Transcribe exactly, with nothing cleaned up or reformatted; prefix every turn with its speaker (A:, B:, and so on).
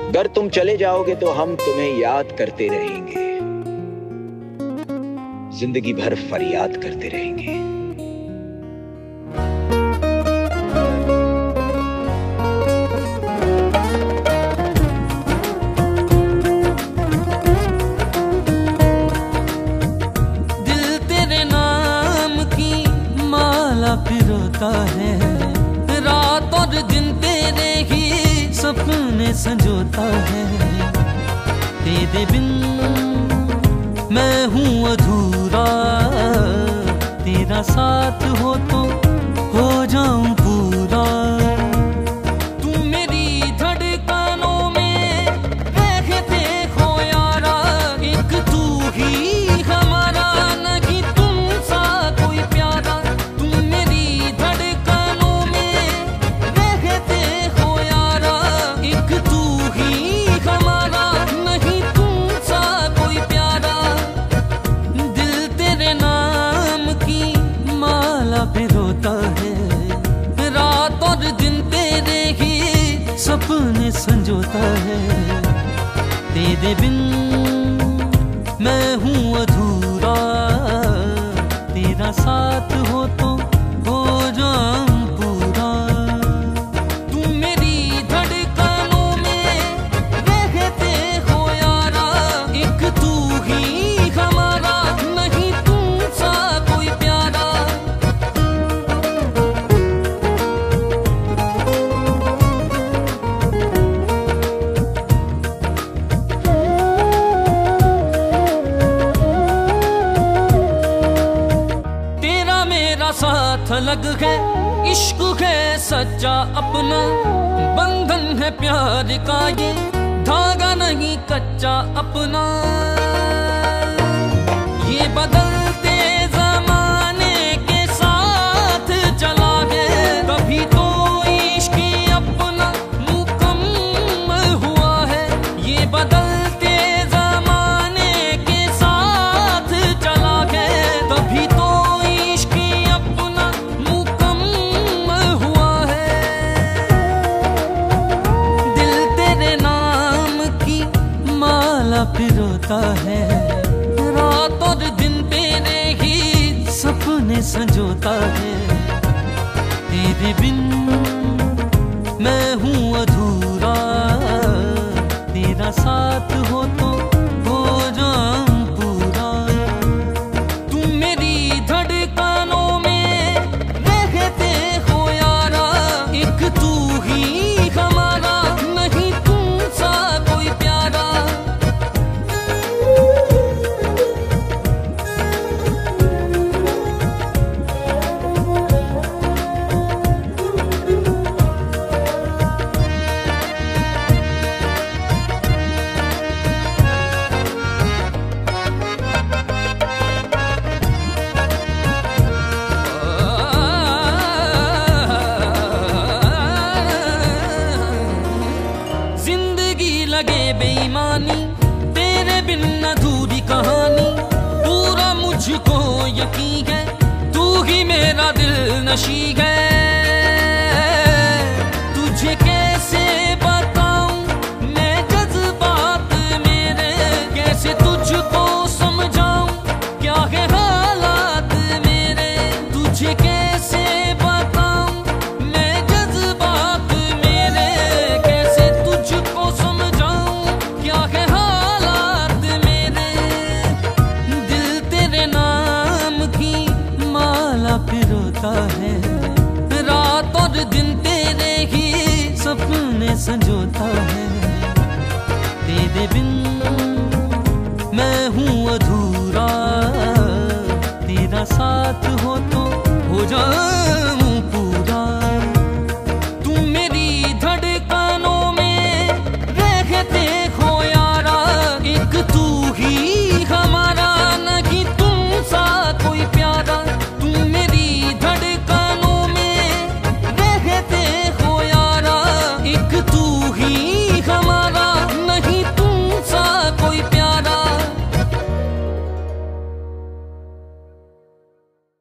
A: अगर तुम चले जाओगे तो हम तुम्हें याद करते रहेंगे, जिंदगी भर फरियाद करते रहेंगे।
B: दिल तेरे नाम की माला पिरोता है, रात और दिन तेरे ही सपने संजोता है। तेरे बिन मैं हूँ अधूरा, तेरा साथ हो तो हो जाऊं पूरा। तू मेरी धड़कनों में रहते हो यारा, एक तू ही हमारा, नहीं तुम सा कोई प्यारा। तू मेरी धड़कनों में रहते हो यारा, एक तू ही हमारा, नहीं तुम सा कोई प्यारा। दिल तेरे नाम की माला पिरोता है, रात और दिन तेरे ही सपने संजोता है। तेरे बिन मैं हूँ अधूरा, तेरा साथ हो तो हो जाऊं पूरा। तू मेरी धड़कनों में रहते हो यारा, एक तू ही हमारा, नहीं तुम सा कोई प्यारा। तेरा मेरा साथ अलग है, इश्क है सच्चा अपना, बंधन है प्यार का ये, धागा नहीं कच्चा अपना। ये बदलते जमाने के साथ चला है, कभी तो इश्क अपना मुकम्मल हुआ है। ये बदलते जमाने के साथ चला है, तभी तो इश्क अपना मुकम्मल हुआ है। दिल तेरे नाम की माला पिरोता है, रात और दिन तेरे ही सपने संजोता है। तेरे बिन मैं हूँ अधूरा, तेरा साथ हो तो हो जाऊं पूरा। तू मेरी धड़कनों में रहते हो यारा, एक तू ही हमारा, नहीं तुम सा कोई प्यारा। जिंदगी लगे बेईमानी, तेरे बिन अधूरी कहानी। पूरा मुझको यकीन है, तू ही मेरा दिल नशी है। तुझे कैसे बताऊं मैं जज्बात मेरे, कैसे तुझको समझाऊं क्या है हालात मेरे। तुझे कैसे बताऊं मैं जज्बात मेरे, कैसे तुझको समझाऊं क्या है हालात मेरे। दिल तेरे नाम की माला पिरोता है, रात और दिन तेरे ही सपने संजोता है। तेरे बिन मैं हूँ अधूरा, तेरा साथ हो तो हो जाऊं